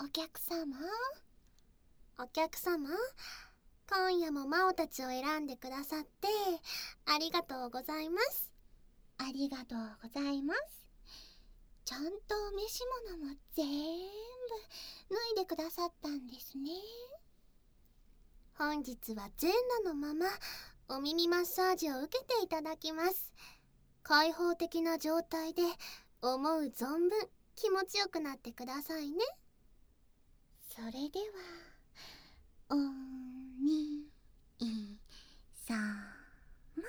客様、今夜も魔王たちを選んでくださってありがとうございます。ありがとうございます。ちゃんとお召し物も全部脱いでくださったんですね。本日は全裸のままお耳マッサージを受けていただきます。開放的な状態で思う存分気持ちよくなってくださいね。それではおみさま、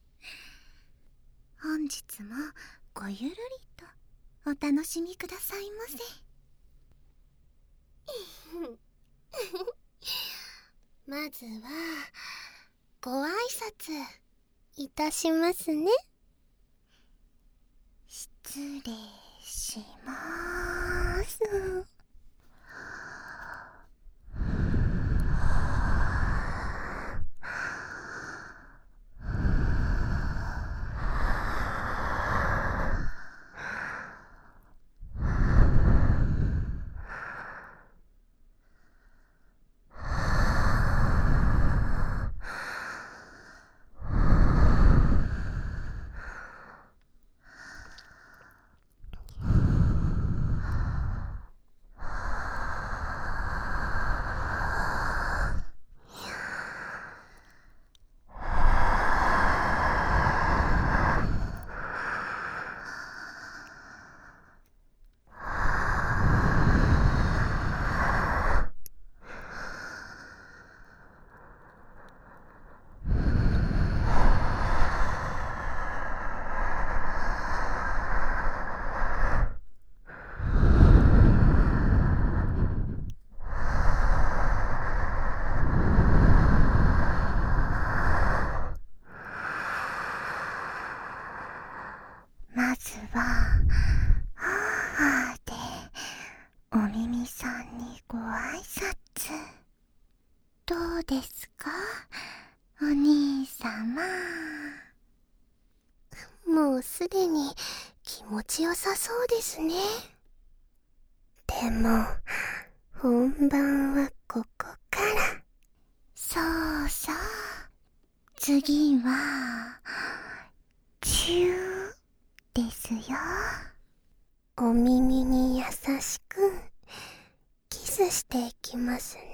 本日もごゆるりとお楽しみくださいませ。まずはご挨拶いたしますね。失礼します。まずは母でお耳さんにご挨拶。どうですか、お兄様。もうすでに気持ちよさそうですね。でも本番はここから。そうそう、次はチューですよ。お耳に優しくキスしていきますね。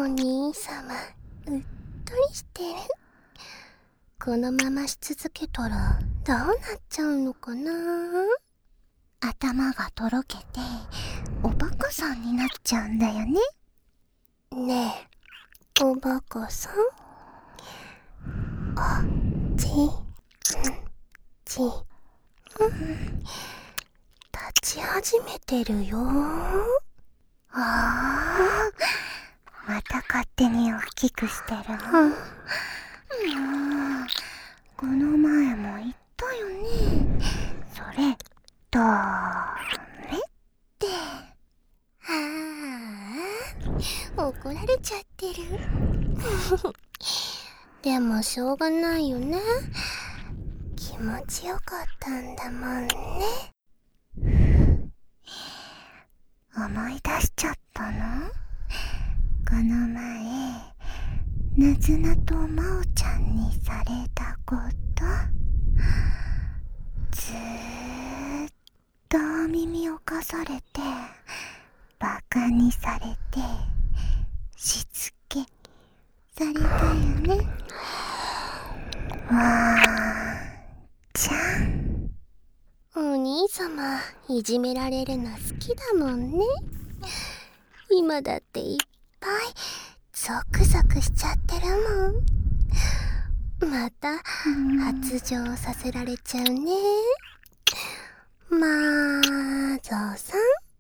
兄様、うっとりしてる。このままし続けたらどうなっちゃうのかな。頭がとろけておバカさんになっちゃうんだよね。ねえ、おバカさん、あっちち、立ち始めてるよ。ああ、また勝手に大きくしてるの。この前も言ったよね。それダメって。怒られちゃってる。でもしょうがないよね。気持ちよかったんだもんね。思い出しちゃったの？この前、なずなとまおちゃんにされたこと。ずーっとお耳をかされて、バカにされて、しつけされたよね。わーちゃん。お兄様、いじめられるの好きだもんね。今だっていっぱいゾクゾクしちゃってるもん。また発情させられちゃうね。まぞさ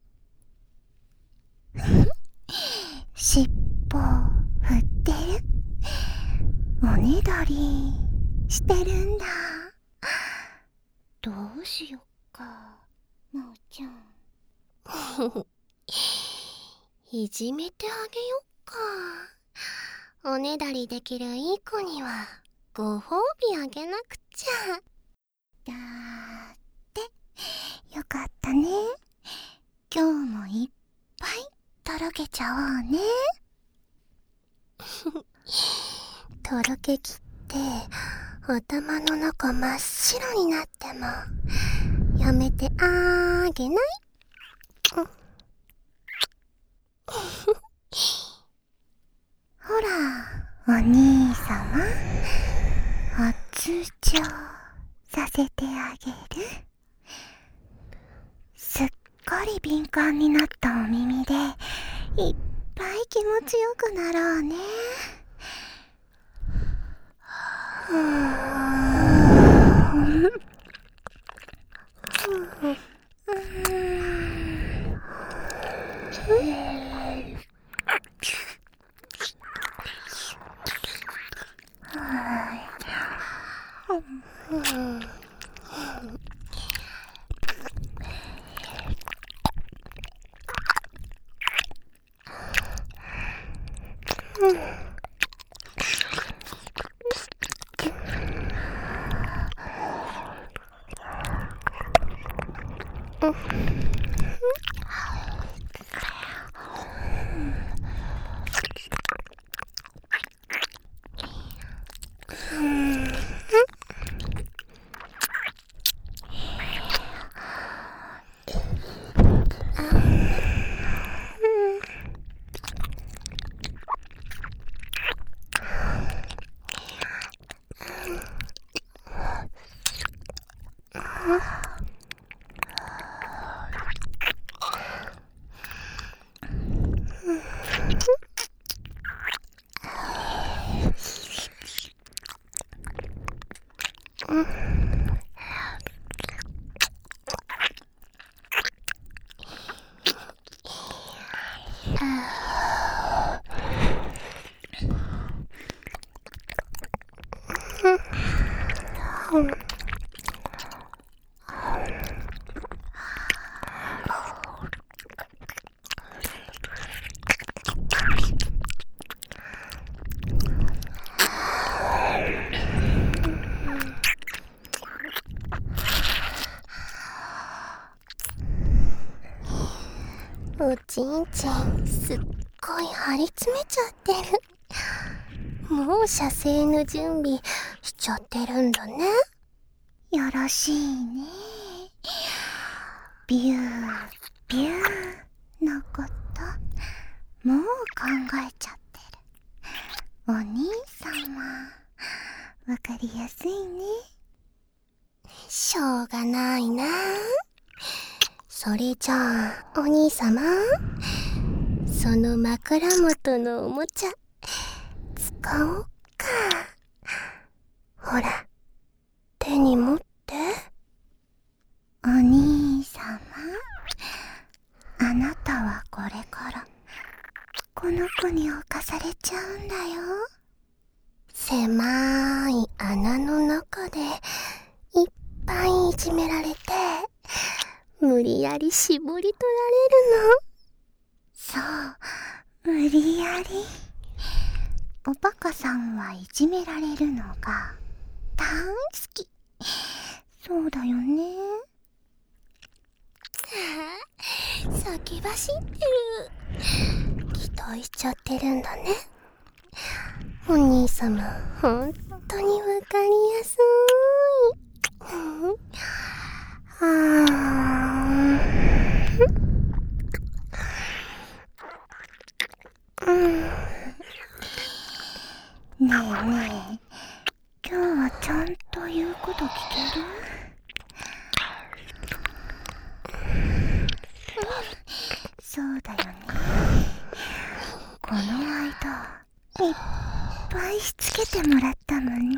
ん。尻尾振ってる。おねだりしてるんだ。どうしよっか、まおちゃん。いじめてあげよっか。おねだりできるいい子にはご褒美あげなくちゃ。だってよかったね。今日もいっぱいとろけちゃおうね。とろけきって頭の中真っ白になってもやめてあげない？ほら、お兄様、発情させてあげる。すっかり敏感になったお耳でいっぱい気持ちよくなろうね。おちんちんすっごい張り詰めちゃってる。もう射精の準備しちゃってるんだね。よろしいね。ビュービューのこともう考えちゃってる。 お兄様、わかりやすいね。しょうがないな。それじゃあ、お兄様、その枕元のおもちゃ、使おうか。ほら、手に持って。お兄様、あなたはこれからこの子に侵されちゃうんだよ。狭い穴の中でいっぱいいじめられて、無理やり絞り取られるの。そう、無理やり。おバカさんはいじめられるのが大好き。そうだよね。先走ってる。期待しちゃってるんだね。お兄様、ほんとにわかりやすい。ねえねえ、今日はちゃんと言うこと聞ける？そうだよね。この間いっぱいしつけてもらったもんね。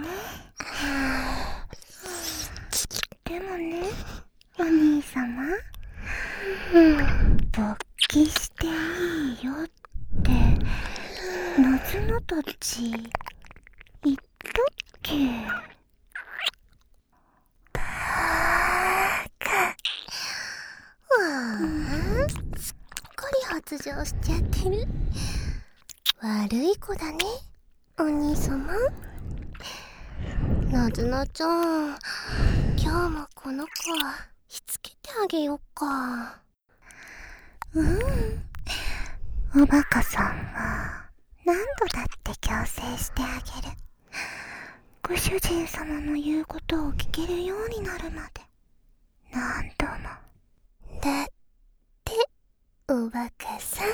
でもね、お兄様、勃起していいよってなずなたち言ったっけ？バカ。わあ、すっかり発情しちゃってる。悪い子だね、お兄様。なずなちゃん、今日もこの子しつけてあげよっか。おバカさんは何度だって強制してあげる。ご主人様の言うことを聞けるようになるまで何度も。だっておバカさ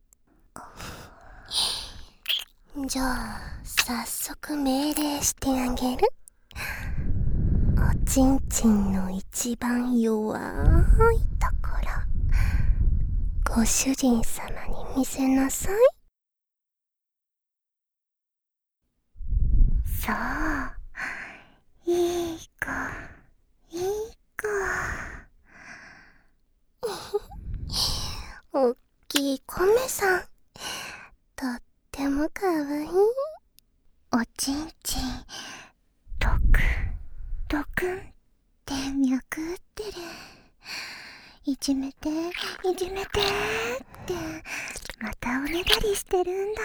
ん。じゃあ早速命令してあげる。おちんちんの一番弱いところ、ご主人様に見せなさい。そう、いい子、いい子。おっきいコメさん、とってもかわいい。おちんちん、ドクドクンって脈打ってる。いじめて、いじめてってまたおねだりしてるんだ。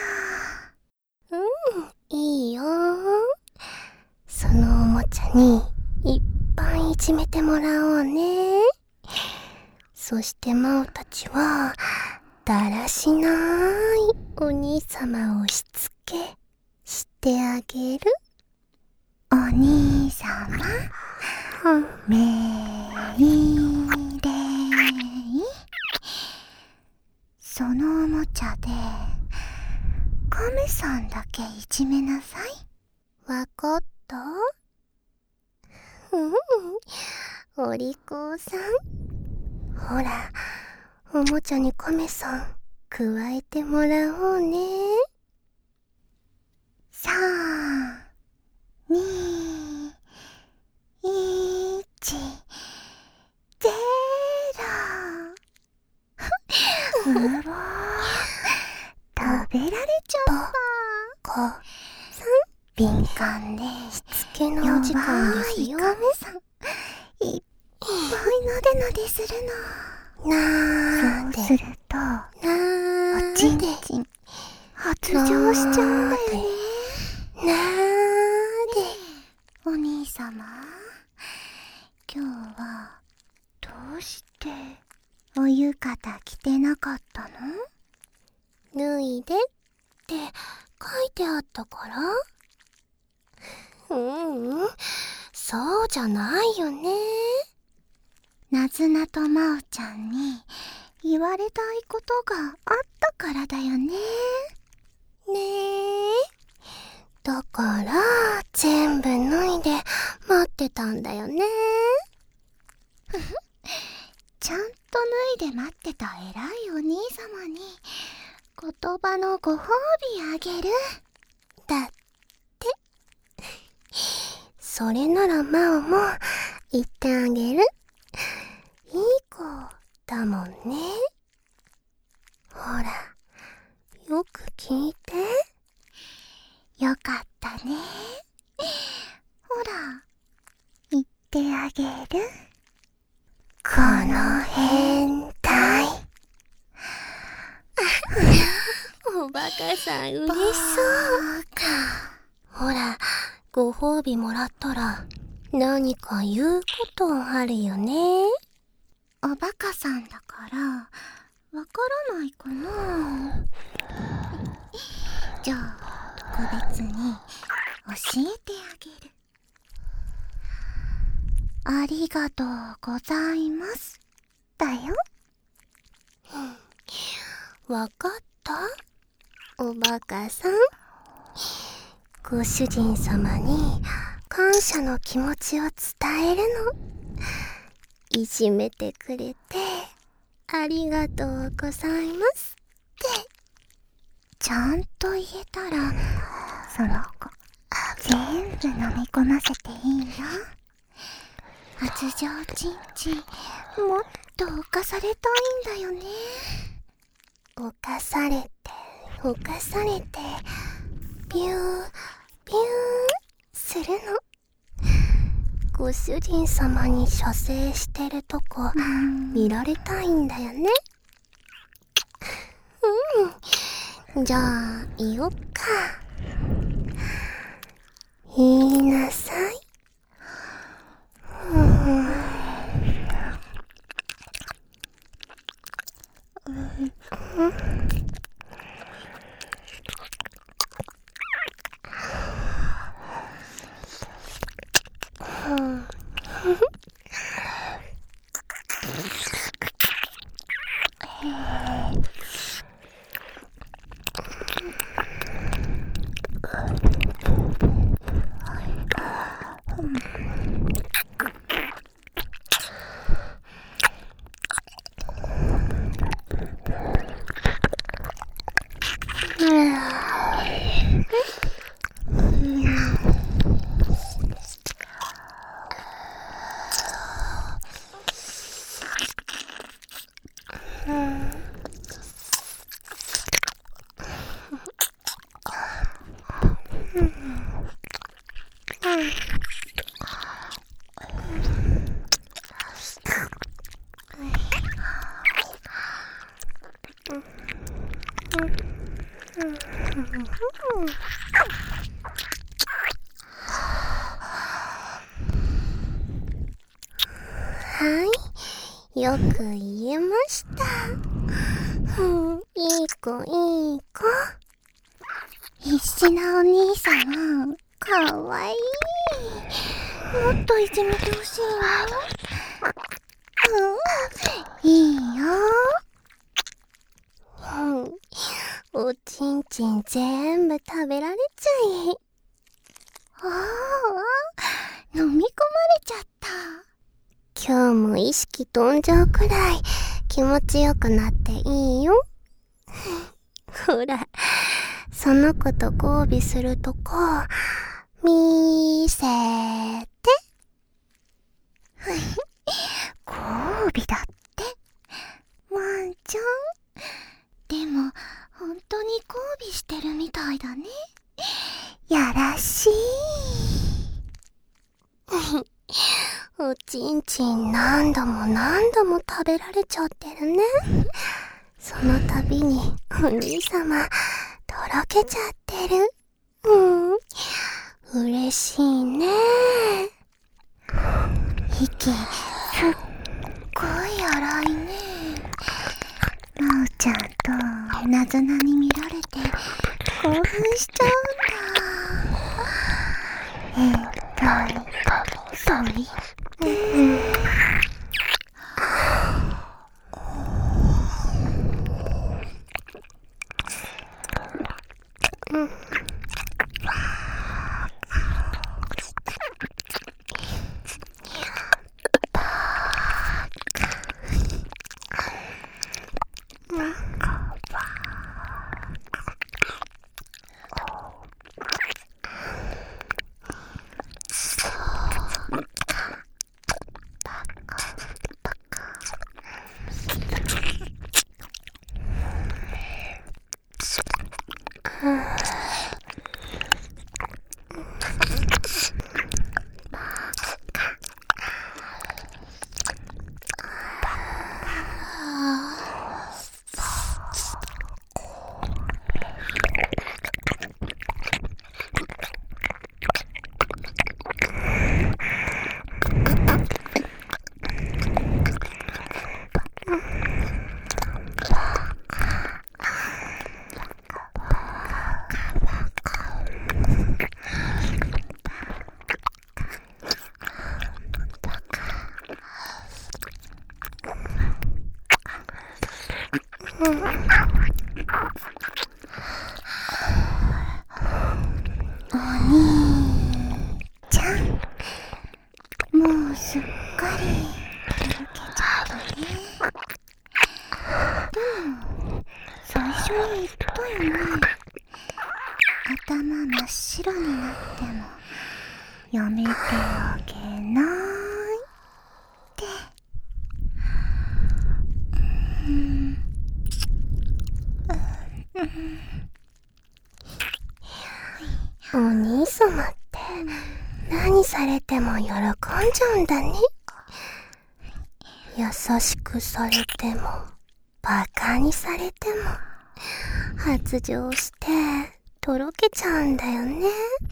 いいよ。そのおもちゃにいっぱいいじめてもらおうね。そしてマオたちはだらしないお兄様をしつけしてあげる。お兄様、命令。そのおもちゃでカメさんだけいじめなさい。わかった？お利口さん。ほら、おもちゃにカメさん加えてもらおうね。3、2、1、0。うわ、食べられちゃった。敏感でしつけのお時間ですよ。カメさん、いっぱいなでなでするの。なーで。そうすると、おちんちん発情しちゃうんだよね。なーで。お兄様、今日はどうしてお浴衣着てなかったの？脱いでって書いてあったから？そうじゃないよね。なずなとまおちゃんに言われたいことがあったからだよね。ねえ。 だから全部脱いで待ってたんだよね。 ちゃんと脱いで待ってた偉いお兄様に言葉のご褒美あげる。 だって。それならマオも言ってあげる。いい子だもんね。ほら、よく聞いて。 よかったね。ほら、言ってあげる。 この変態。おバカさん嬉しそう。ほら、ご褒美もらったら何か言うことあるよね。 おバカさんだからわからないかな。じゃあ特別に教えてあげる。ありがとうございますだよ。 わかった？おバカさん。ご主人様に感謝の気持ちを伝えるの。いじめてくれてありがとうございますってちゃんと言えたらその子全部飲み込ませていいよ。発情ちんちんもっと犯されたいんだよね。 犯されて犯されてビュービューするの。ご主人様に射精してるとこ見られたいんだよね。じゃあ言おっか。言いなさい。はい、よく言えました。いい子いい子。 必死なお兄様かわいい。もっといじめてほしいわ。いいよ。 おちんちん全部食べられちゃい。 ああ、飲み込まれちゃった。 今日も意識飛んじゃうくらい気持ちよくなっていいよ。ほら、その子と交尾するとこ見せて。 交尾だってワンちゃん。でも本当に交尾してるみたいだね。やらしい。 おちんちん何度も何度も食べられちゃってるね。その度にお兄様とろけちゃってる。嬉しいね。 息すっごい荒いね。まおちゃんとなずなに見られて興奮しちゃうんだ。そいすっかりとろけちゃったね。でも最初に言ったよね。頭真っ白になってもやめてあげないって。 お兄様って何されても喜んじゃうんだね。優しくされてもバカにされても発情してとろけちゃうんだよね。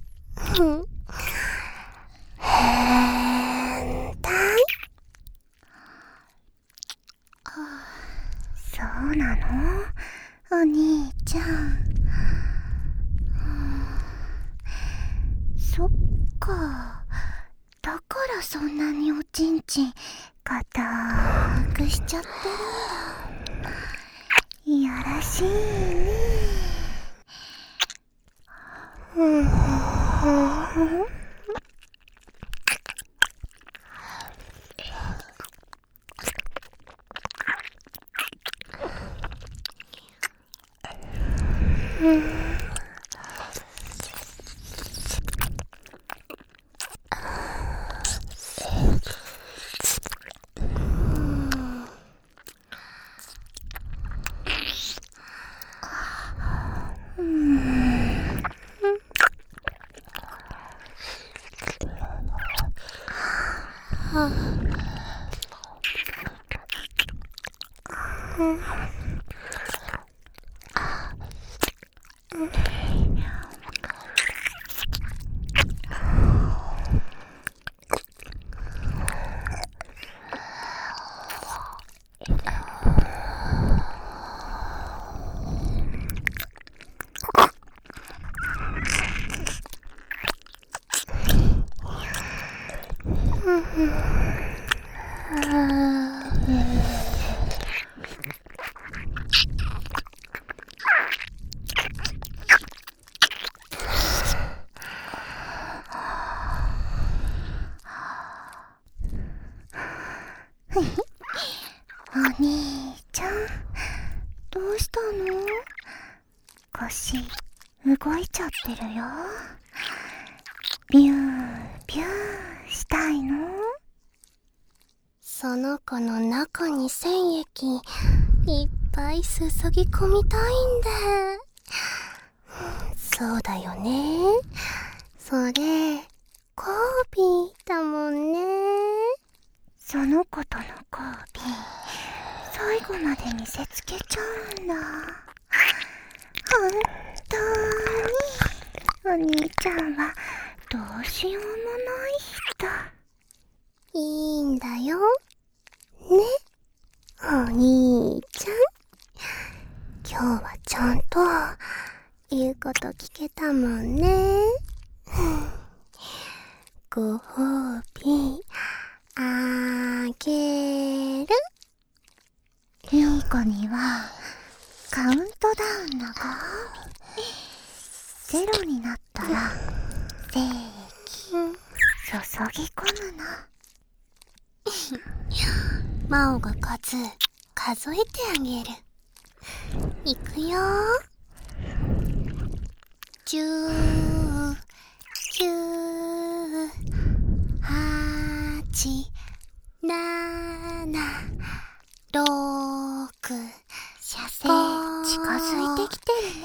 変態。 そうなの？お兄ちゃん。そっか。だからそんなにおちんちん固くしちゃってるんだ。いやらしいね。お兄ちゃん、どうしたの？腰動いちゃってるよ。ビュービューしたいの？ その子の中に精液いっぱい注ぎ込みたいんだ。そうだよね。それ交尾だもんね。 その子との交尾、最後まで見せつけちゃうんだ。本当にお兄ちゃんはどうしようもない人。 いいんだよね、お兄ちゃん。今日はちゃんと言うこと聞けたもんね。ご褒美あげる。 いい子にはカウントダウンのご褒美。ゼロになったら精液注ぎ込むの。 マオが数えてあげる。いくよ。10、9、8、7、6、 射精近づいてきてるね。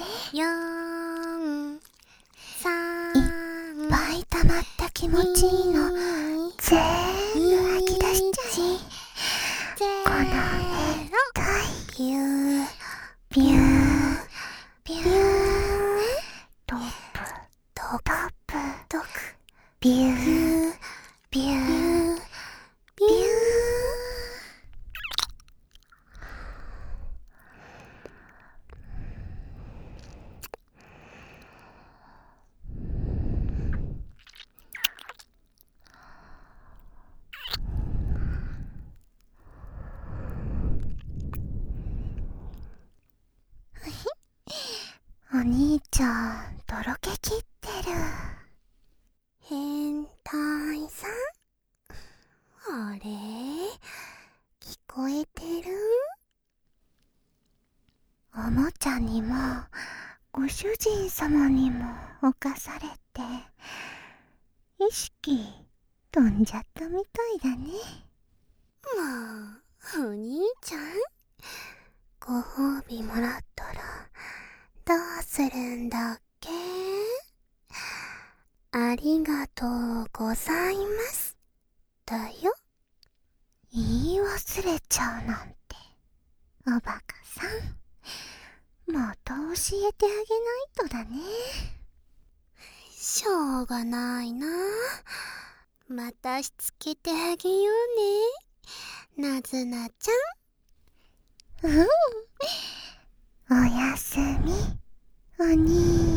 4、3、 いっぱい溜まった気持ちいいの全部吐き出しちゃい。この変態。 ビュービュービュー。トップトトップドクビュービュービュー。お兄ちゃんとろけきってる。 変態さん。 主人様にも侵されて、意識飛んじゃったみたいだね。 もう、お兄ちゃん、ご褒美もらったら、どうするんだっけ？ありがとうございます。だよ。 言い忘れちゃうなんて、おバカさん。もっと教えてあげないとだね。 しょうがないな。またしつけてあげようね。なずなちゃん。 おやすみ、お兄